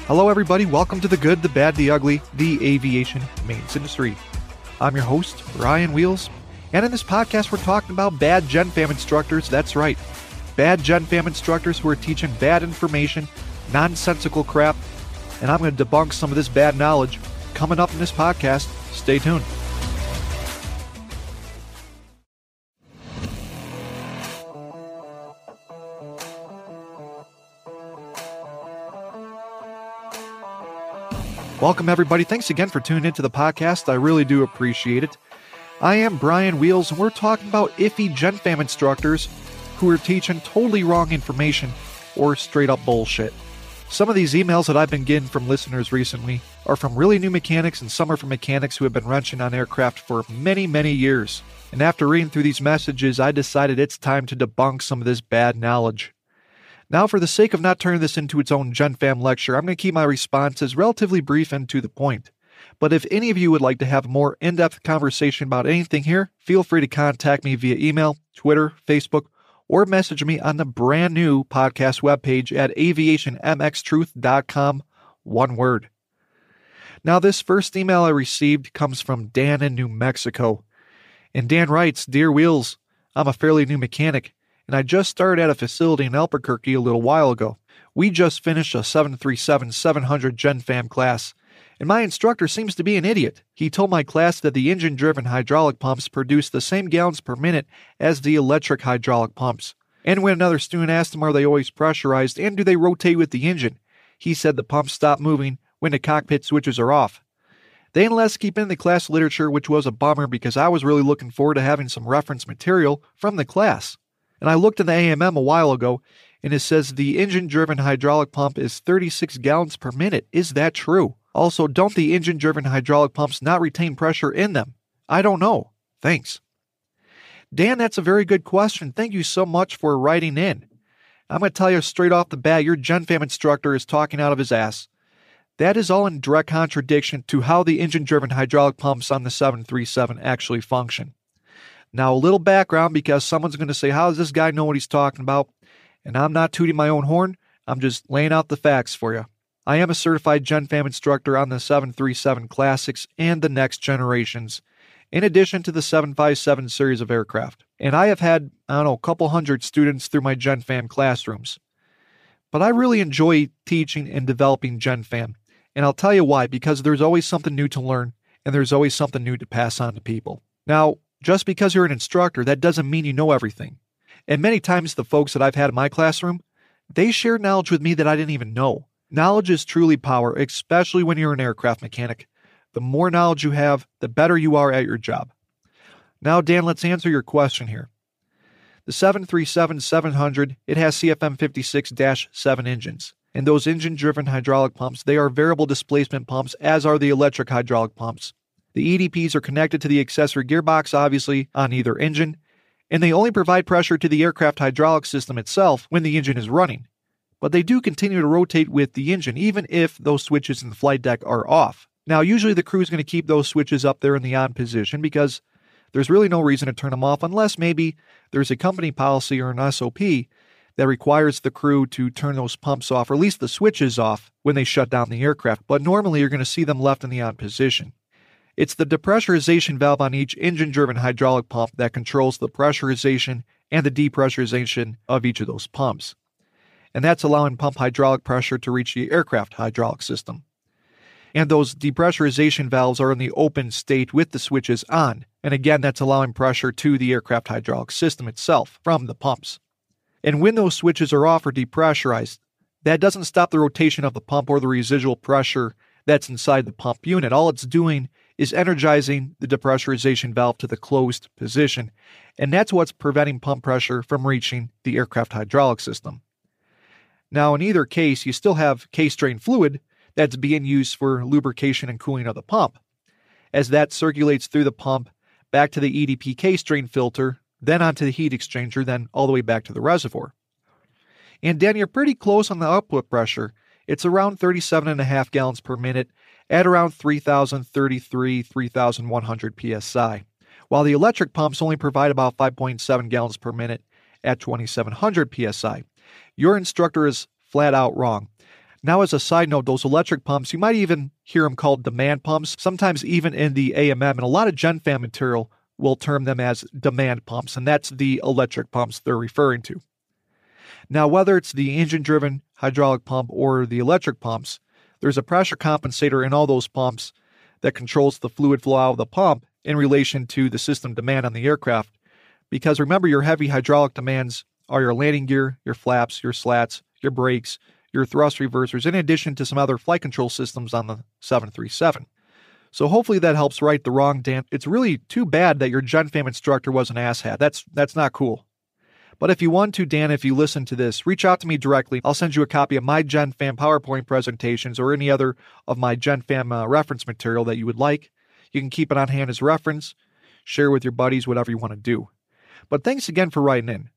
Hello, everybody. Welcome to the good, the bad, the ugly, the aviation maintenance industry. I'm your host, Ryan Wheels, and in this podcast, we're talking about bad GenFam instructors. That's right, bad GenFam instructors who are teaching bad information, nonsensical crap, and I'm going to debunk some of this bad knowledge coming up in this podcast. Stay tuned. Welcome, everybody. Thanks again for tuning into the podcast. I really do appreciate it. I am Brian Wheels, and we're talking about iffy GenFam instructors who are teaching totally wrong information or straight up bullshit. Some of these emails that I've been getting from listeners recently are from really new mechanics, and some are from mechanics who have been wrenching on aircraft for many, many years. And after reading through these messages, I decided it's time to debunk some of this bad knowledge. Now, for the sake of not turning this into its own GenFam lecture, I'm going to keep my responses relatively brief and to the point. But if any of you would like to have a more in-depth conversation about anything here, feel free to contact me via email, Twitter, Facebook, or message me on the brand new podcast webpage at aviationmxtruth.com, one word. Now, this first email I received comes from Dan in New Mexico. And Dan writes, "Dear Wheels, I'm a fairly new mechanic, and I just started at a facility in Albuquerque a little while ago. We just finished a 737-700 GenFam class, and my instructor seems to be an idiot. He told my class that the engine-driven hydraulic pumps produce the same gallons per minute as the electric hydraulic pumps. And when another student asked him, are they always pressurized and do they rotate with the engine, he said the pumps stop moving when the cockpit switches are off. They didn't let us keep in the class literature, which was a bummer because I was really looking forward to having some reference material from the class. And I looked in the AMM a while ago, and it says the engine-driven hydraulic pump is 36 gallons per minute. Is that true? Also, don't the engine-driven hydraulic pumps not retain pressure in them? I don't know. Thanks." Dan, that's a very good question. Thank you so much for writing in. I'm going to tell you straight off the bat, your GenFam instructor is talking out of his ass. That is all in direct contradiction to how the engine-driven hydraulic pumps on the 737 actually function. Now, a little background, because someone's going to say, how does this guy know what he's talking about? And I'm not tooting my own horn. I'm just laying out the facts for you. I am a certified GenFam instructor on the 737 Classics and the next generations, in addition to the 757 series of aircraft. And I have had, a couple hundred students through my GenFam classrooms. But I really enjoy teaching and developing GenFam. And I'll tell you why, because there's always something new to learn, and there's always something new to pass on to people. Now, just because you're an instructor, that doesn't mean you know everything. And many times the folks that I've had in my classroom, they shared knowledge with me that I didn't even know. Knowledge is truly power, especially when you're an aircraft mechanic. The more knowledge you have, the better you are at your job. Now, Dan, let's answer your question here. The 737-700, it has CFM56-7 engines. And those engine-driven hydraulic pumps, they are variable displacement pumps, as are the electric hydraulic pumps. The EDPs are connected to the accessory gearbox, obviously, on either engine, and they only provide pressure to the aircraft hydraulic system itself when the engine is running. But they do continue to rotate with the engine, even if those switches in the flight deck are off. Now, usually the crew is going to keep those switches up there in the on position because there's really no reason to turn them off unless maybe there's a company policy or an SOP that requires the crew to turn those pumps off, or at least the switches off, when they shut down the aircraft. But normally you're going to see them left in the on position. It's the depressurization valve on each engine-driven hydraulic pump that controls the pressurization and the depressurization of each of those pumps. And that's allowing pump hydraulic pressure to reach the aircraft hydraulic system. And those depressurization valves are in the open state with the switches on. And again, that's allowing pressure to the aircraft hydraulic system itself from the pumps. And when those switches are off or depressurized, that doesn't stop the rotation of the pump or the residual pressure that's inside the pump unit. All it's doing is energizing the depressurization valve to the closed position, and that's what's preventing pump pressure from reaching the aircraft hydraulic system. Now, in either case, you still have case-drain fluid that's being used for lubrication and cooling of the pump, as that circulates through the pump back to the EDP case-drain filter, then onto the heat exchanger, then all the way back to the reservoir. And then you're pretty close on the output pressure. It's around 37.5 gallons per minute at around 3,100 psi, while the electric pumps only provide about 5.7 gallons per minute at 2,700 psi. Your instructor is flat out wrong. Now, as a side note, those electric pumps, you might even hear them called demand pumps, sometimes even in the AMM, and a lot of GenFam material will term them as demand pumps, and that's the electric pumps they're referring to. Now, whether it's the engine-driven hydraulic pump or the electric pumps, there's a pressure compensator in all those pumps that controls the fluid flow out of the pump in relation to the system demand on the aircraft. Because remember, your heavy hydraulic demands are your landing gear, your flaps, your slats, your brakes, your thrust reversers, in addition to some other flight control systems on the 737. So hopefully that helps right the wrong, Dan. It's really too bad that your GenFam instructor was an asshat. That's not cool. But if you want to, Dan, if you listen to this, reach out to me directly. I'll send you a copy of my GenFam PowerPoint presentations or any other of my GenFam reference material that you would like. You can keep it on hand as reference, share with your buddies, whatever you want to do. But thanks again for writing in.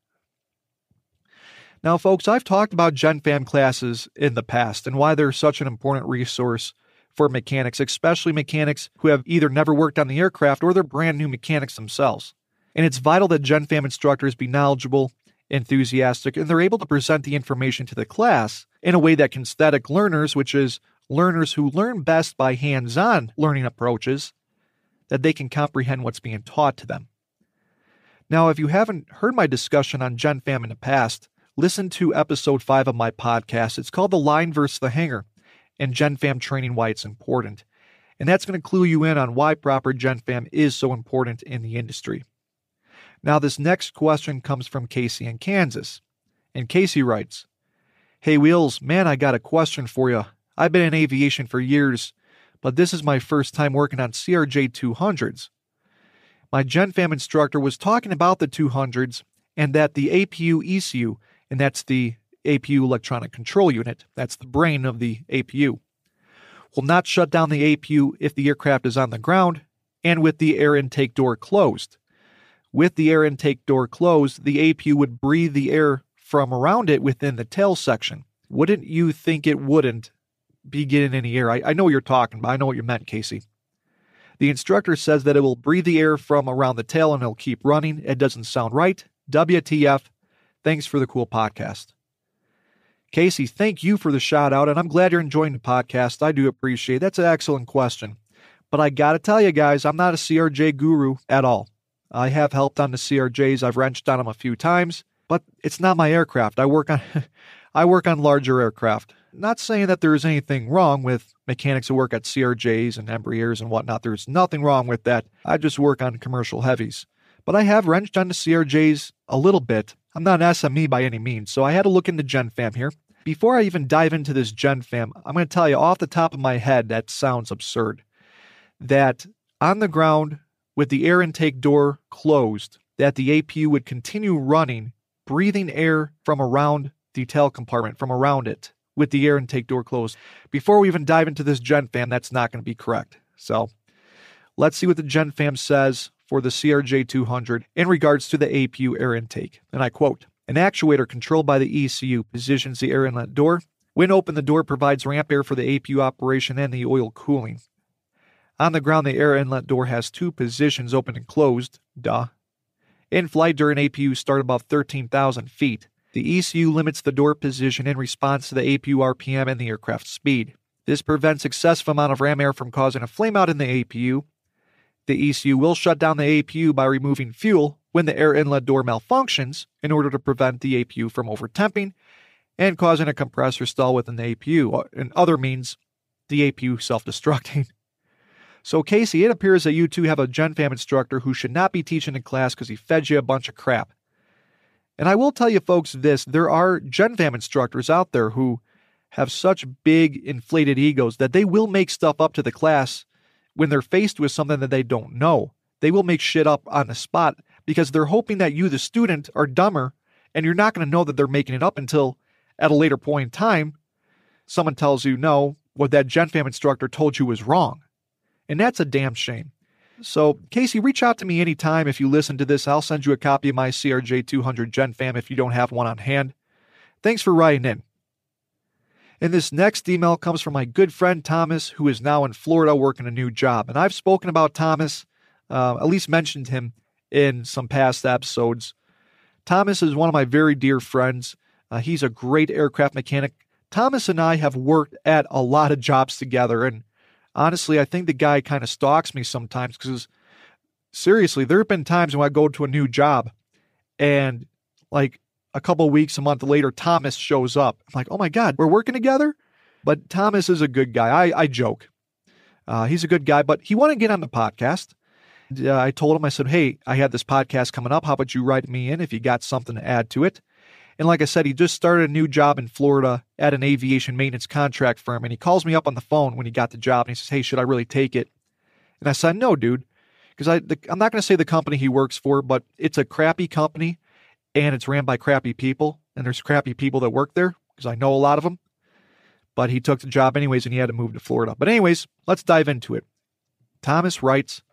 Now, folks, I've talked about GenFam classes in the past and why they're such an important resource for mechanics, especially mechanics who have either never worked on the aircraft or they're brand new mechanics themselves. And it's vital that GenFam instructors be knowledgeable, enthusiastic, and they're able to present the information to the class in a way that kinesthetic learners, which is learners who learn best by hands-on learning approaches, that they can comprehend what's being taught to them. Now, if you haven't heard my discussion on GenFam in the past, listen to episode 5 of my podcast. It's called The Line versus the Hangar, and GenFam training, why it's important. And that's going to clue you in on why proper GenFam is so important in the industry. Now, this next question comes from Casey in Kansas. And Casey writes, "Hey, Wheels, man, I got a question for you. I've been in aviation for years, but this is my first time working on CRJ 200s. My GenFam instructor was talking about the 200s and that the APU ECU, and that's the APU electronic control unit, that's the brain of the APU, will not shut down the APU if the aircraft is on the ground and with the air intake door closed. With the air intake door closed, the APU would breathe the air from around it within the tail section. Wouldn't you think it wouldn't be getting any air?" I know what you're talking about. I know what you meant, Casey. The instructor says that it will breathe the air from around the tail and it'll keep running. It doesn't sound right. WTF. Thanks for the cool podcast. Casey, thank you for the shout out, and I'm glad you're enjoying the podcast. I do appreciate it. That's an excellent question. But I got to tell you guys, I'm not a CRJ guru at all. I have helped on the CRJs. I've wrenched on them a few times, but it's not my aircraft. I work on larger aircraft. Not saying that there's anything wrong with mechanics who work at CRJs and Embraers and whatnot. There's nothing wrong with that. I just work on commercial heavies. But I have wrenched on the CRJs a little bit. I'm not an SME by any means, so I had to look into GenFam here. Before I even dive into this GenFam, I'm going to tell you off the top of my head, that sounds absurd, that on the ground with the air intake door closed, that the APU would continue running, breathing air from around the tail compartment, from around it, with the air intake door closed. Before we even dive into this GenFam, that's not going to be correct. So let's see what the GenFam says for the CRJ 200 in regards to the APU air intake. And I quote, "An actuator controlled by the ECU positions the air inlet door. When open, the door provides ramp air for the APU operation and the oil cooling. On the ground, the air inlet door has two positions, open and closed. Duh. In flight, during APU start above 13,000 feet. The ECU limits the door position in response to the APU RPM and the aircraft speed. This prevents excessive amount of ram air from causing a flameout in the APU. The ECU will shut down the APU by removing fuel when the air inlet door malfunctions in order to prevent the APU from overtemping and causing a compressor stall within the APU, and other means the APU self-destructing." So, Casey, it appears that you two have a GenFam instructor who should not be teaching in class because he fed you a bunch of crap. And I will tell you folks this, there are GenFam instructors out there who have such big inflated egos that they will make stuff up to the class when they're faced with something that they don't know. They will make shit up on the spot because they're hoping that you, the student, are dumber and you're not going to know that they're making it up until at a later point in time, someone tells you, no, what that GenFam instructor told you was wrong. And that's a damn shame. So, Casey, reach out to me anytime if you listen to this. I'll send you a copy of my CRJ 200 GenFam if you don't have one on hand. Thanks for writing in. And this next email comes from my good friend Thomas, who is now in Florida working a new job. And I've spoken about Thomas, at least mentioned him in some past episodes. Thomas is one of my very dear friends. He's a great aircraft mechanic Thomas and I have worked at a lot of jobs together, and honestly, I think the guy kind of stalks me sometimes because seriously, there have been times when I go to a new job and like a couple weeks, a month later, Thomas shows up. I'm like, oh my God, we're working together? But Thomas is a good guy. I joke. He's a good guy, but he wanted to get on the podcast. I told him, I said, hey, I had this podcast coming up. How about you write me in if you got something to add to it? And like I said, he just started a new job in Florida at an aviation maintenance contract firm. And he calls me up on the phone when he got the job and he says, hey, should I really take it? And I said, no, dude, because I'm not going to say the company he works for, but it's a crappy company and it's ran by crappy people. And there's crappy people that work there because I know a lot of them. But he took the job anyways and he had to move to Florida. But anyways, let's dive into it. Thomas writes,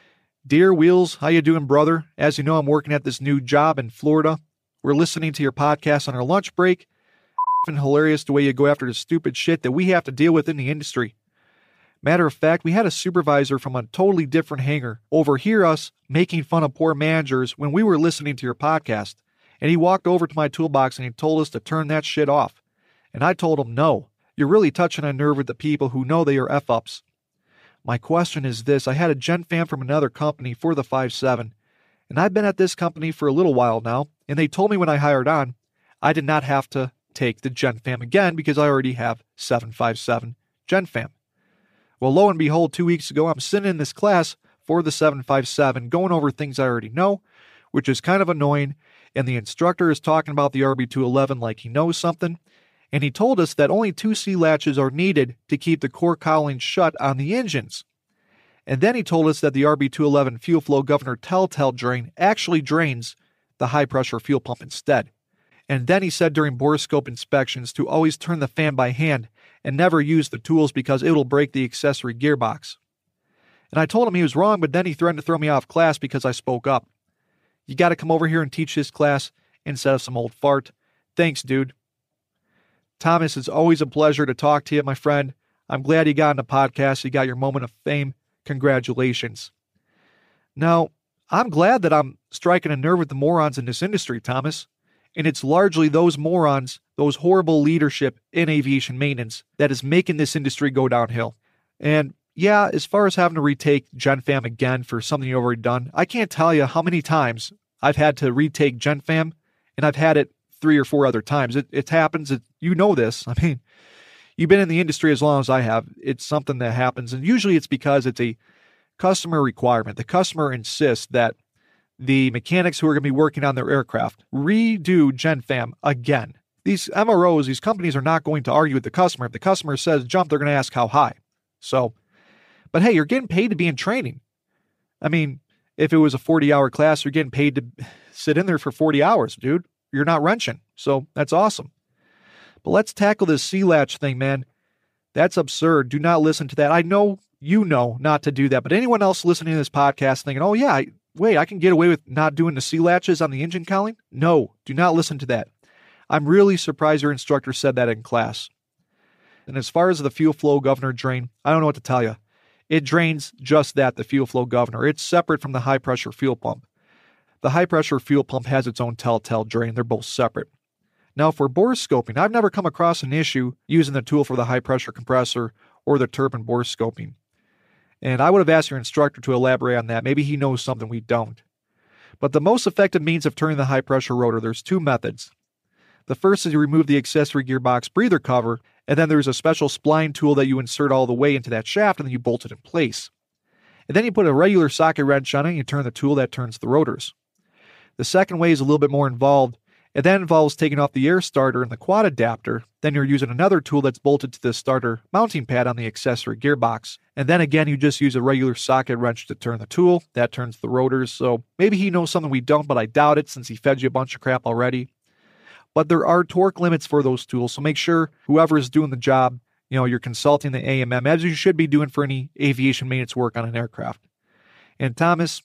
Dear Wheels, how you doing, brother? As you know, I'm working at this new job in Florida. We're listening to your podcast on our lunch break. F***ing hilarious the way you go after the stupid shit that we have to deal with in the industry. Matter of fact, we had a supervisor from a totally different hangar overhear us making fun of poor managers when we were listening to your podcast. And he walked over to my toolbox and he told us to turn that shit off. And I told him, no, you're really touching a nerve with the people who know they are F-ups. My question is this. I had a Gen Fam from another company for the 5.7, and I've been at this company for a little while now, and they told me when I hired on, I did not have to take the Gen Fam again because I already have 757 Gen Fam. Well, lo and behold, 2 weeks ago, I'm sitting in this class for the 757 going over things I already know, which is kind of annoying, and the instructor is talking about the RB211 like he knows something, and he told us that only 2 C-latches are needed to keep the core cowling shut on the engines. And then he told us that the RB211 fuel flow governor telltale drain actually drains the high-pressure fuel pump instead. And then he said during borescope inspections to always turn the fan by hand and never use the tools because it'll break the accessory gearbox. And I told him he was wrong, but then he threatened to throw me off class because I spoke up. You got to come over here and teach this class instead of some old fart. Thanks, dude. Thomas, it's always a pleasure to talk to you, my friend. I'm glad you got on the podcast. You got your moment of fame. Congratulations. Now, I'm glad that I'm striking a nerve with the morons in this industry, Thomas. And it's largely those morons, those horrible leadership in aviation maintenance that is making this industry go downhill. And yeah, as far as having to retake Gen Fam again for something you've already done, I can't tell you how many times I've had to retake Gen Fam, and I've had it 3 or 4 other times. It happens. You know this. I mean, you've been in the industry as long as I have. It's something that happens. And usually it's because it's a customer requirement. The customer insists that the mechanics who are going to be working on their aircraft redo Gen Fam again. These MROs, these companies are not going to argue with the customer. If the customer says jump, they're going to ask how high. So, but hey, you're getting paid to be in training. I mean, if it was a 40-hour class, you're getting paid to sit in there for 40 hours, dude. You're not wrenching. So that's awesome. But let's tackle this C-latch thing, man. That's absurd. Do not listen to that. I know you know not to do that, but anyone else listening to this podcast thinking, oh yeah, wait, I can get away with not doing the C-latches on the engine cowling? No, do not listen to that. I'm really surprised your instructor said that in class. And as far as the fuel flow governor drain, I don't know what to tell you. It drains just that, the fuel flow governor. It's separate from the high-pressure fuel pump. The high-pressure fuel pump has its own telltale drain. They're both separate. Now, for borescoping, I've never come across an issue using the tool for the high-pressure compressor or the turbine borescoping. And I would have asked your instructor to elaborate on that. Maybe he knows something we don't. But the most effective means of turning the high-pressure rotor, there's 2 methods. The first is you remove the accessory gearbox breather cover, and then there's a special spline tool that you insert all the way into that shaft, and then you bolt it in place. And then you put a regular socket wrench on it, and you turn the tool that turns the rotors. The second way is a little bit more involved. It then involves taking off the air starter and the quad adapter. Then you're using another tool that's bolted to the starter mounting pad on the accessory gearbox. And then again, you just use a regular socket wrench to turn the tool. That turns the rotors. So maybe he knows something we don't, but I doubt it since he fed you a bunch of crap already. But there are torque limits for those tools. So make sure whoever is doing the job, you're consulting the AMM as you should be doing for any aviation maintenance work on an aircraft. And Thomas,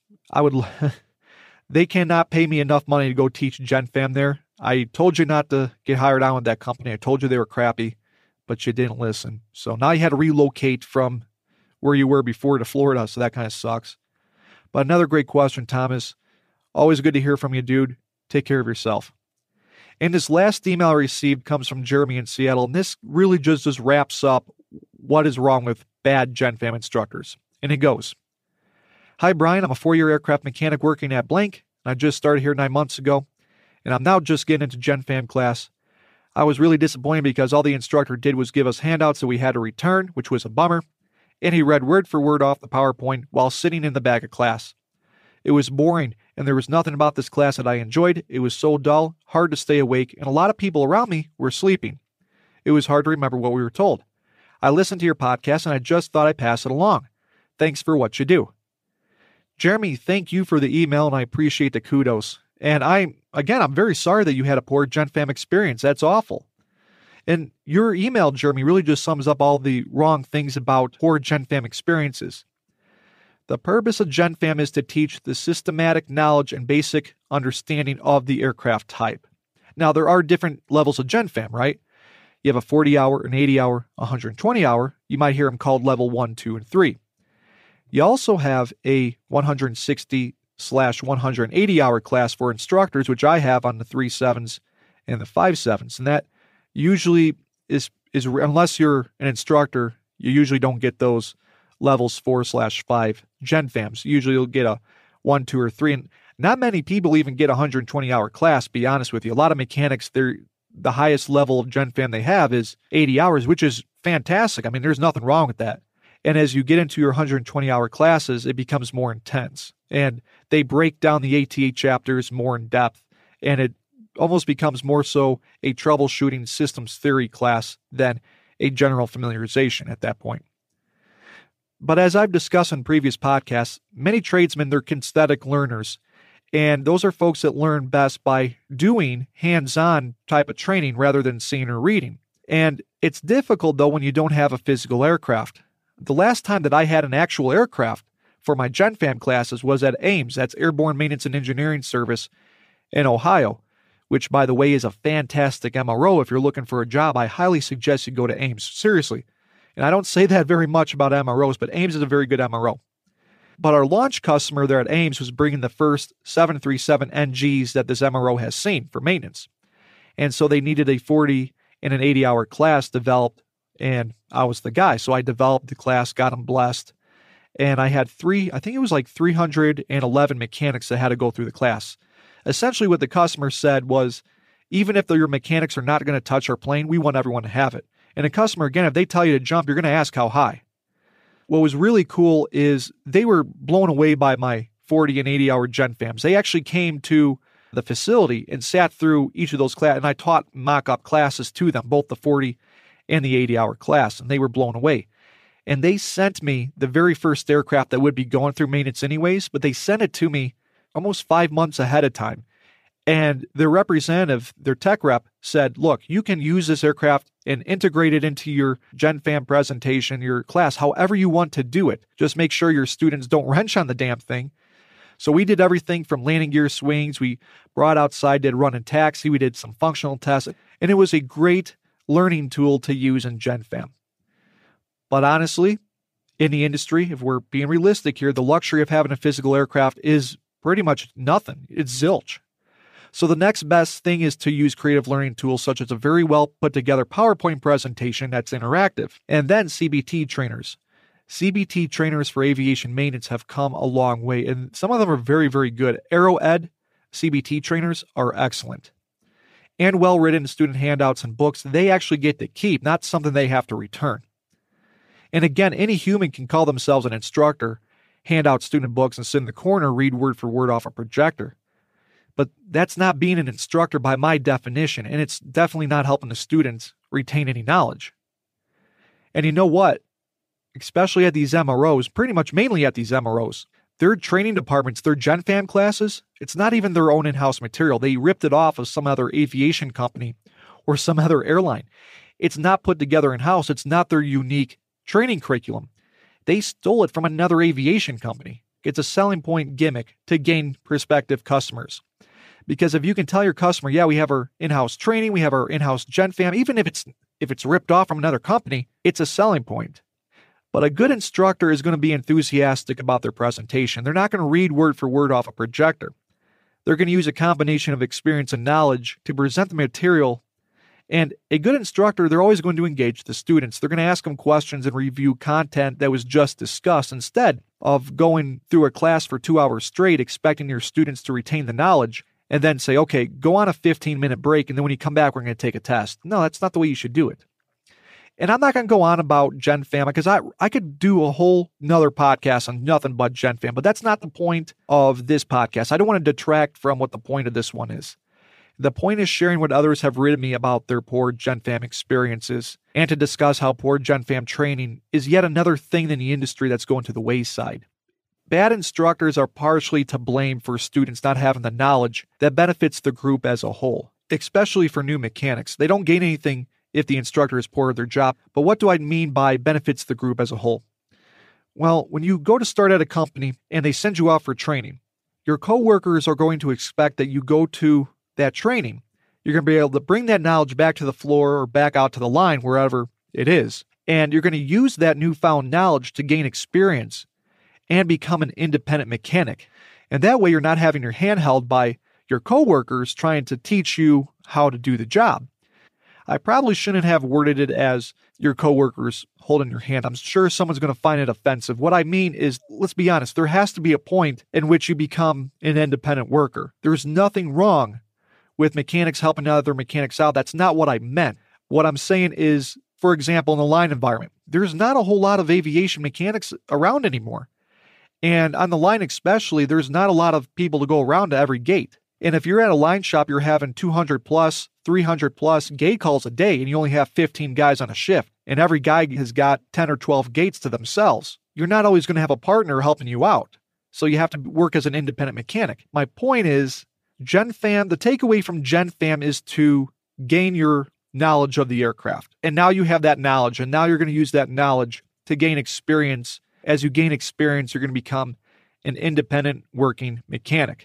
they cannot pay me enough money to go teach Gen Fam there. I told you not to get hired on with that company. I told you they were crappy, but you didn't listen. So now you had to relocate from where you were before to Florida, so that kind of sucks. But another great question, Thomas. Always good to hear from you, dude. Take care of yourself. And this last email I received comes from Jeremy in Seattle, and this really just wraps up what is wrong with bad GenFam instructors. And it goes, "Hi, Brian. I'm a 4-year aircraft mechanic working at blank. I just started here 9 months ago, and I'm now just getting into GenFam class. I was really disappointed because all the instructor did was give us handouts that we had to return, which was a bummer, and he read word for word off the PowerPoint while sitting in the back of class. It was boring, and there was nothing about this class that I enjoyed. It was so dull, hard to stay awake, and a lot of people around me were sleeping. It was hard to remember what we were told. I listened to your podcast, and I just thought I'd pass it along. Thanks for what you do." Jeremy, thank you for the email, and I appreciate the kudos. And I'm very sorry that you had a poor GenFam experience. That's awful. And your email, Jeremy, really just sums up all the wrong things about poor GenFam experiences. The purpose of GenFam is to teach the systematic knowledge and basic understanding of the aircraft type. Now, there are different levels of GenFam, right? You have a 40-hour, an 80-hour, 120-hour. You might hear them called level 1, 2, and 3. You also have a 160/180-hour class for instructors, which I have on the 3.7s and the 5.7s. And that usually is unless you're an instructor, you usually don't get those levels 4/5 GenFams. Usually you'll get a 1, 2, or 3. And not many people even get a 120-hour class, be honest with you. A lot of mechanics, the highest level of GenFam they have is 80 hours, which is fantastic. I mean, there's nothing wrong with that. And as you get into your 120-hour classes, it becomes more intense. And they break down the ATA chapters more in depth. And it almost becomes more so a troubleshooting systems theory class than a general familiarization at that point. But as I've discussed in previous podcasts, many tradesmen, they're kinesthetic learners. And those are folks that learn best by doing hands-on type of training rather than seeing or reading. And it's difficult, though, when you don't have a physical aircraft. The last time that I had an actual aircraft for my GenFam classes was at AIMS, that's Airborne Maintenance and Engineering Service in Ohio, which, by the way, is a fantastic MRO. If you're looking for a job, I highly suggest you go to AIMS. Seriously. And I don't say that very much about MROs, but AIMS is a very good MRO. But our launch customer there at AIMS was bringing the first 737 NGs that this MRO has seen for maintenance. And so they needed a 40 and an 80-hour class developed, and I was the guy. So I developed the class, got them blessed, and I had 311 mechanics that had to go through the class. Essentially what the customer said was, even if your mechanics are not going to touch our plane, we want everyone to have it. And a customer, again, if they tell you to jump, you're going to ask how high. What was really cool is they were blown away by my 40 and 80-hour GenFams. They actually came to the facility and sat through each of those classes, and I taught mock-up classes to them, both the 40 and the 80-hour class, and they were blown away. And they sent me the very first aircraft that would be going through maintenance anyways, but they sent it to me almost 5 months ahead of time. And their representative, their tech rep, said, look, you can use this aircraft and integrate it into your GenFam presentation, your class, however you want to do it. Just make sure your students don't wrench on the damn thing. So we did everything from landing gear swings. We brought outside, did run and taxi. We did some functional tests. And it was a great learning tool to use in GenFam. But honestly, in the industry, if we're being realistic here, the luxury of having a physical aircraft is pretty much nothing. It's zilch. So the next best thing is to use creative learning tools such as a very well put together PowerPoint presentation that's interactive. And then CBT trainers. CBT trainers for aviation maintenance have come a long way, and some of them are very, very good. AeroEd CBT trainers are excellent. And well-written student handouts and books they actually get to keep, not something they have to return. And again, any human can call themselves an instructor, hand out student books, and sit in the corner, read word for word off a projector. But that's not being an instructor by my definition, and it's definitely not helping the students retain any knowledge. And you know what? Especially at these MROs, pretty much mainly at these MROs, their training departments, their GenFam classes, it's not even their own in-house material. They ripped it off of some other aviation company or some other airline. It's not put together in-house. It's not their unique training curriculum. They stole it from another aviation company. It's a selling point gimmick to gain prospective customers. Because if you can tell your customer, yeah, we have our in-house training, we have our in-house GenFam, even if it's ripped off from another company, it's a selling point. But a good instructor is going to be enthusiastic about their presentation. They're not going to read word for word off a projector. They're going to use a combination of experience and knowledge to present the material. And a good instructor, they're always going to engage the students. They're going to ask them questions and review content that was just discussed instead of going through a class for 2 hours straight expecting your students to retain the knowledge and then say, okay, go on a 15-minute break, and then when you come back, we're going to take a test. No, that's not the way you should do it. And I'm not going to go on about Gen Fam because I could do a whole nother podcast on nothing but Gen Fam, but that's not the point of this podcast. I don't want to detract from what the point of this one is. The point is sharing what others have written me about their poor Gen Fam experiences and to discuss how poor Gen Fam training is yet another thing in the industry that's going to the wayside. Bad instructors are partially to blame for students not having the knowledge that benefits the group as a whole, especially for new mechanics. They don't gain anything if the instructor is poor at their job. But what do I mean by benefits the group as a whole? Well, when you go to start at a company and they send you out for training, your coworkers are going to expect that you go to that training. You're going to be able to bring that knowledge back to the floor or back out to the line, wherever it is. And you're going to use that newfound knowledge to gain experience and become an independent mechanic. And that way you're not having your hand held by your coworkers trying to teach you how to do the job. I probably shouldn't have worded it as your coworkers holding your hand. I'm sure someone's going to find it offensive. What I mean is, let's be honest, there has to be a point in which you become an independent worker. There's nothing wrong with mechanics helping other mechanics out. That's not what I meant. What I'm saying is, for example, in the line environment, there's not a whole lot of aviation mechanics around anymore. And on the line especially, there's not a lot of people to go around to every gate. And if you're at a line shop, you're having 200 plus, 300 plus gate calls a day, and you only have 15 guys on a shift, and every guy has got 10 or 12 gates to themselves. You're not always going to have a partner helping you out. So you have to work as an independent mechanic. My point is, Gen Fam, the takeaway from Gen Fam is to gain your knowledge of the aircraft. And now you have that knowledge, and now you're going to use that knowledge to gain experience. As you gain experience, you're going to become an independent working mechanic.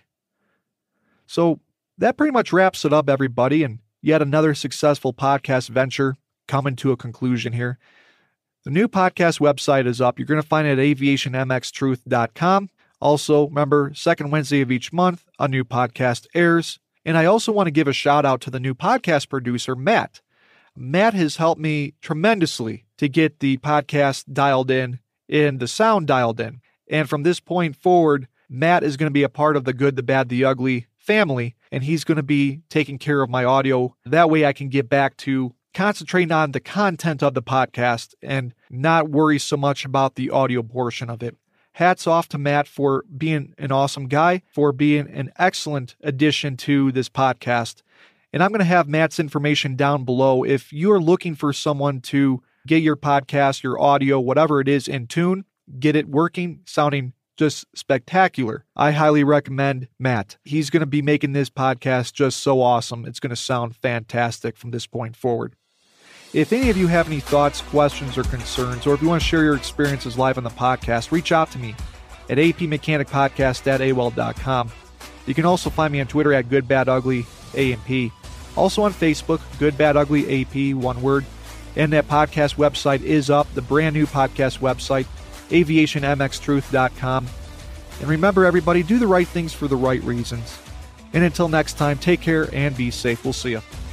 So that pretty much wraps it up, everybody, and yet another successful podcast venture coming to a conclusion here. The new podcast website is up. You're going to find it at aviationmxtruth.com. Also, remember, second Wednesday of each month, a new podcast airs. And I also want to give a shout out to the new podcast producer, Matt. Matt has helped me tremendously to get the podcast dialed in and the sound dialed in. And from this point forward, Matt is going to be a part of the Good, the Bad, the Ugly family, and he's going to be taking care of my audio. That way I can get back to concentrating on the content of the podcast and not worry so much about the audio portion of it. Hats off to Matt for being an awesome guy, for being an excellent addition to this podcast. And I'm going to have Matt's information down below. If you're looking for someone to get your podcast, your audio, whatever it is, in tune, get it working, sounding just spectacular, I highly recommend Matt. He's going to be making this podcast just so awesome. It's going to sound fantastic from this point forward. If any of you have any thoughts, questions, or concerns, or if you want to share your experiences live on the podcast, reach out to me at apmechanicpodcast@aol.com. You can also find me on Twitter at GoodBadUglyAMP. Also on Facebook, GoodBadUglyAP, one word. And that podcast website is up, the brand new podcast website, aviationmxtruth.com. And remember, everybody, do the right things for the right reasons. And until next time, take care and be safe. We'll see you.